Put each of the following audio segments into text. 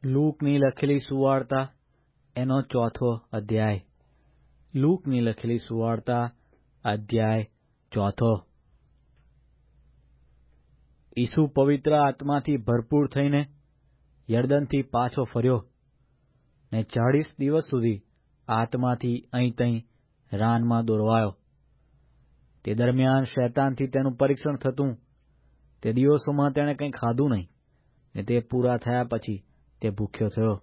લૂકની લખેલી સુવાર્તા એનો 4થો અધ્યાય. લૂકની લખેલી સુવાર્તા અધ્યાય 4. ઈસુ પવિત્ર આત્માથી ભરપૂર થઈને યરદનથી પાછો ફર્યો ને 40 દિવસ સુધી આત્માથી અહીં તહીં રાનમાં દોરવાયો. તે દરમિયાન શૈતાનથી તેનું પરીક્ષણ થતું. તે દિવસોમાં તેણે કંઈ ખાધું નહીં ને તે પૂરા થયા પછી તે ભૂખ્યો થયો.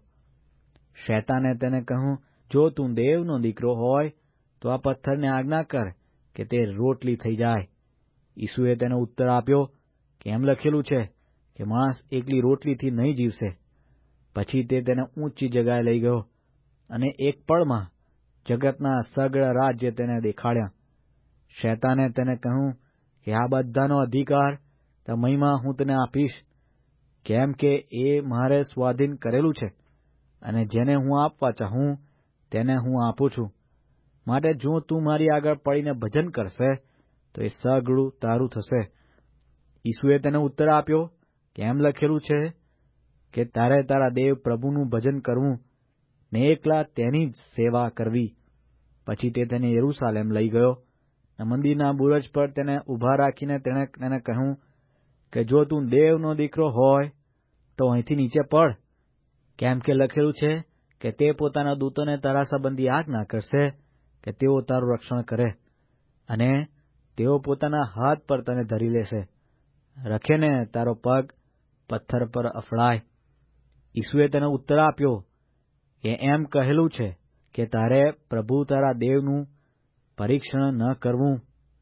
શૈતાને તેને કહ્યું, જો તું દેવનો દીકરો હોય તો આ પથ્થરને આજ્ઞા કર કે તે રોટલી થઈ જાય. ઈસુએ તેને ઉત્તર આપ્યો કે એમ લખેલું છે કે માણસ એકલી રોટલીથી નહીં જીવશે. પછી તે તેને ઊંચી જગાએ લઈ ગયો અને એક પળમાં જગતના સગળા રાજ્ય તેને દેખાડ્યા. શૈતાને તેને કહ્યું કે આ બધાનો અધિકાર તે મહિમા હું તને આપીશ, કેમ કે એ મારે સ્વાધીન કરેલું છે અને જેને હું આપવા ચાહું તેને હું આપું છું. માટે જો તું મારી આગળ પડીને ભજન કરશે તો એ સગળું તારું થશે. ઈસુએ તેને ઉત્તર આપ્યો કે એમ લખેલું છે કે તારે તારા દેવ પ્રભુનું ભજન કરવું ને એકલા તેની જ સેવા કરવી. પછી તે તેને યરૂશાલેમ લઈ ગયો અને મંદિરના બુરજ પર તેને ઊભા રાખીને તેણે તેને કહ્યું કે જો તું દેવનો દીકરો હોય તો અહીંથી નીચે પડ, કેમ કે લખેલું છે કે તે પોતાના દૂતોને તારા સંબંધી આજ્ઞા કરશે કે તેઓ તારું રક્ષણ કરે અને તેઓ પોતાના હાથ પર તને ધરી લેશે, રખે ને તારો પગ પથ્થર પર અફડાય. ઈસુએ તેને ઉત્તર આપ્યો કે એમ કહેલું છે કે તારે પ્રભુ તારા દેવનું પરીક્ષણ ન કરવું.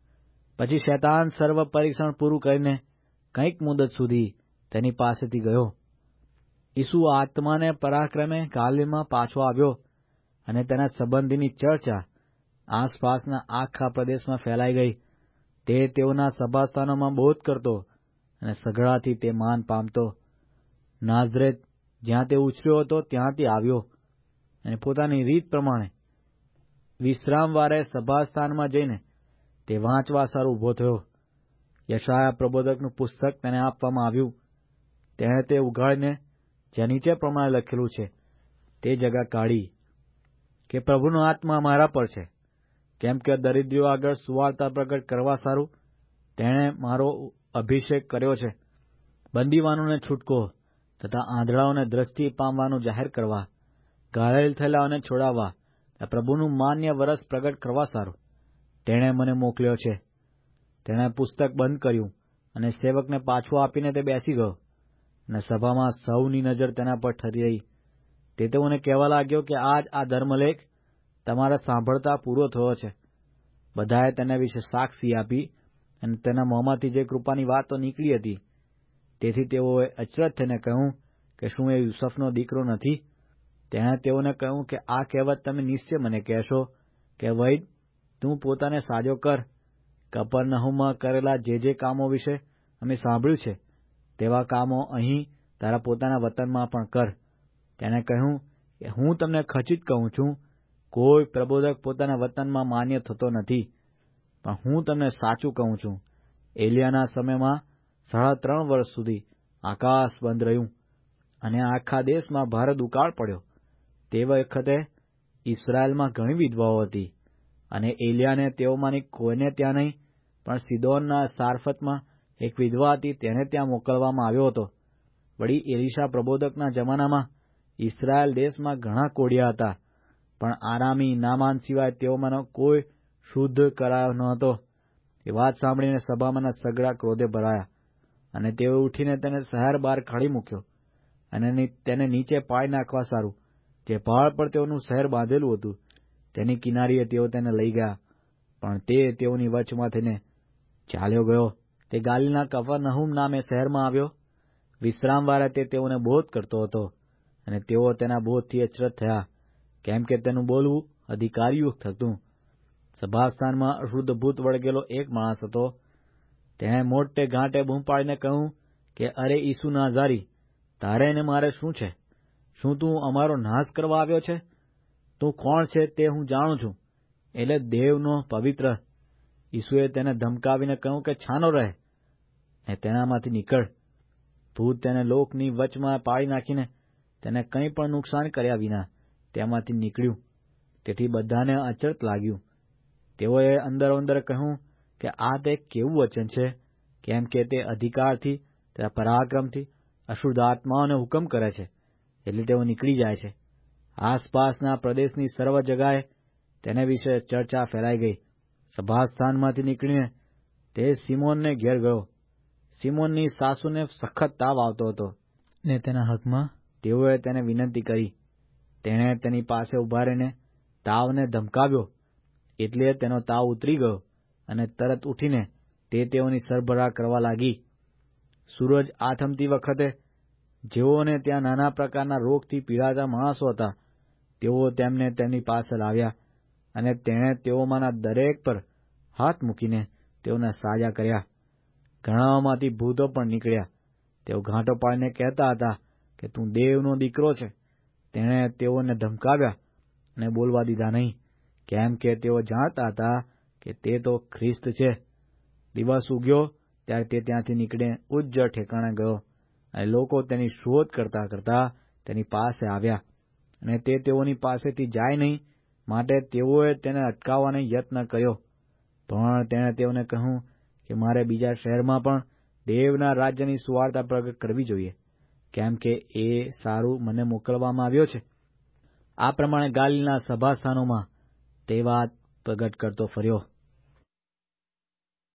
પછી શૈતાન સર્વ પરીક્ષણ પૂરું કરીને કંઈક મુદત સુધી તેની પાસેથી ગયો. ઈસુ આત્માને પરાક્રમે ગાલિલમાં પાછો આવ્યો અને તેના સંબંધીની ચર્ચા આસપાસના આખા પ્રદેશમાં ફેલાઈ ગઈ. તે તેઓના સભાસ્થાનોમાં બોધ કરતો અને સઘળાથી તે માન પામતો. નાઝરેત જ્યાં તે ઉછર્યો હતો ત્યાંથી આવ્યો અને પોતાની રીત પ્રમાણે વિશ્રામવારે સભાસ્થાનમાં જઈને તે વાંચવા સારું ઊભો થયો. યશાયા પ્રબોધકનું પુસ્તક તેને આપવામાં આવ્યું. તેણે તે ઉઘાડીને જ્યાં નીચે પ્રમાણે લખેલું છે તે જગા કાઢી કે પ્રભુનો આત્મા મારા પર છે, કેમ કે દરિદ્રીઓ આગળ સુવાર્તા પ્રગટ કરવા સારું તેણે મારો અભિષેક કર્યો છે. બંદીવાનોને છૂટકો તથા આંધળાઓને દ્રષ્ટિ પામવાનું જાહેર કરવા, ઘાયલ થયેલાઓને છોડાવવા, પ્રભુનું માન્ય વરસ પ્રગટ કરવા સારું તેણે મને મોકલ્યો છે. તેણે પુસ્તક બંધ કર્યું અને સેવકને પાછું આપીને તે બેસી ગયો અને સભામાં સૌની નજર તેના પર ઠરી રહી. તે તેઓને કહેવા લાગ્યો કે આજ આ ધર્મલેખ તમારા સાંભળતા પૂરો થયો છે. બધાએ તેના વિશે સાક્ષી આપી અને તેના મોંમાંથી જે કૃપાની વાતો નીકળી હતી તેથી તેઓએ અચરજ થઈને કહ્યું કે શું એ યુસુફનો દીકરો નથી? તેણે તેઓને કહ્યું કે આ કહેવત તમે નિશ્ચય મને કહેશો કે વૈદ, તું પોતાને સાજો કર. કપરનહૂમમાં કરેલા જે કામો વિશે અમે સાંભળ્યું છે તેવા કામો અહીં તારા પોતાના વતનમાં પણ કર. તેણે કહ્યું કે હું તમને ખચિત કહું છું, કોઈ પ્રબોધક પોતાના વતનમાં માન્ય થતો નથી. પણ હું તમને સાચું કહું છું, એલિયાના સમયમાં 3.5 વર્ષ સુધી આકાશ બંધ રહ્યું અને આખા દેશમાં ભારે દુકાળ પડ્યો. તે વખતે ઇસ્રાયેલમાં ઘણી વિધવાઓ હતી અને એલિયાને તેઓમાંની કોઈને ત્યાં નહીં, પણ સિદોનના સારફતમાં એક વિધવા હતી તેને ત્યાં મોકલવામાં આવ્યો હતો. વળી એલીશા પ્રબોધકના જમાનામાં ઇસ્રાયેલ દેશમાં ઘણા કોઢિયા હતા, પણ આરામી નામાન સિવાય તેઓમાંનો કોઈ શુદ્ધ કરાયો ન હતો. એ વાત સાંભળીને સભામાંના સગળા ક્રોધે ભરાયા અને તેઓ ઉઠીને તેને શહેર બહાર કાઢી મૂક્યો અને તેને નીચે પાડી નાખવા સારું જે પહાડ પર તેઓનું શહેર બાંધેલું હતું તેની કિનારીએ તેઓ તેને લઈ ગયા. પણ તે તેઓની વચમાં થઈને ચાલ્યો ગયો. તે ગાલિલના કફરનહૂમ નામે શહેરમાં આવ્યો. વિશ્રામવારે તે તેઓને બોધ કરતો હતો અને તેઓ તેના બોધથી અચરજ થયા, કેમ કે તેનું બોલવું અધિકારયુક્ત હતું. સભાસ્થાનમાં અશુદ્ધ ભૂત વળગેલો એક માણસ હતો. તેણે મોટે ઘાંટે બૂમ પાડીને કહ્યું કે અરે ઈસુ નાઝારી, તારે ને મારે શું છે? શું તું અમારો નાશ કરવા આવ્યો છે? તું કોણ છે તે હું જાણું છું, એટલે દેવનો પવિત્ર. ઈસુએ તેને ધમકાવીને કહ્યું કે છાનો રહે ને તેનામાંથી નીકળ. ભૂત તેને લોકની વચમાં પાડી નાખીને તેને કંઈ પણ નુકસાન કર્યા વિના તેમાંથી નીકળ્યું. તેથી બધાને અચરત લાગ્યું. તેઓએ અંદરોઅંદર કહ્યું કે આ તે કેવું વચન છે, કેમ કે તે અધિકારથી તથા પરાક્રમથી અશુદ્ધ આત્માઓને હુકમ કરે છે, એટલે તેઓ નીકળી જાય છે. આસપાસના પ્રદેશની સર્વ જગાએ તેને વિશે ચર્ચા ફેલાઈ ગઈ. સભાસ્થાનમાંથી નીકળીને તે સિમોનને ઘેર ગયો. સિમોનની સાસુને સખત તાવ આવતો હતો ને તેના હકમાં તેઓએ તેને વિનંતી કરી. તેણે તેની પાસે ઉભા રહીને તાવને ધમકાવ્યો, એટલે તેનો તાવ ઉતરી ગયો અને તરત ઉઠીને તે તેઓની સરભરા કરવા લાગી. સૂરજ આથમતી વખતે જેઓને ત્યાં નાના પ્રકારના રોગથી પીડાતા માણસો હતા, તેઓ તેમને તેમની પાસે લાવ્યા, અને તેણે તેઓમાંના દરેક પર હાથ મૂકીને તેઓને સાજા કર્યા. ઘણાઓમાંથી ભૂતો પણ નીકળ્યા. તેઓ ઘાંટો પાડીને કહેતા હતા કે તું દેવનો દીકરો છે. તેણે તેઓને ધમકાવ્યા અને બોલવા દીધા નહીં, કેમ કે તેઓ જાણતા હતા કે તે તો ખ્રિસ્ત છે. દિવસ ઉગ્યો ત્યારે તે ત્યાંથી નીકળીને ઉજ્જડ ઠેકાણે ગયો, અને લોકો તેની શોધ કરતા કરતા તેની પાસે આવ્યા, અને તે તેઓની પાસેથી જાય નહીં માટે તેઓએ તેને અટકાવવાનો યત્ન કર્યો. પણ તેણે તેઓને કહ્યું કે મારે બીજા શહેરમાં પણ દેવના રાજ્યની સુવાર્તા પ્રગટ કરવી જોઈએ, કેમ કે એ સારું મને મોકલવામાં આવ્યો છે. આ પ્રમાણે ગાલિલના સભાસ્થાનોમાં તે વાત પ્રગટ કરતો ફર્યો.